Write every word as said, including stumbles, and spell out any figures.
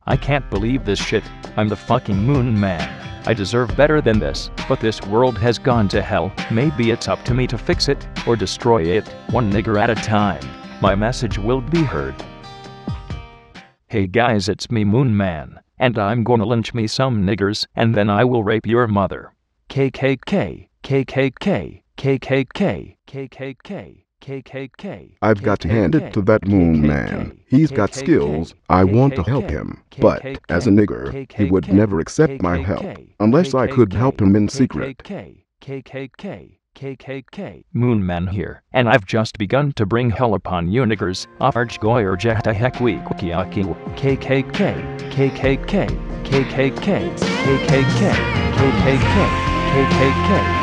I can't believe this shit. I'm the fucking Moon Man. I deserve better than this, but this world has gone to hell. Maybe it's up to me to fix it, or destroy it, one nigger at a time. My message will be heard. Hey guys, it's me Moon Man, and I'm gonna lynch me some niggers, and then I will rape your mother. K K K, K K K, K K K, K K K. K K K. I've got to hand it to that Moon Man. He's got skills. I want to help him. But as a nigger, he would never accept my help unless I could help him in secret. K K K. K K K. Moon Man here, and I've just begun to bring hell upon you niggers. Arch goyer jahta hekwi kukiaki. K K K. K K K. K K K. K K K. K K K. K K K.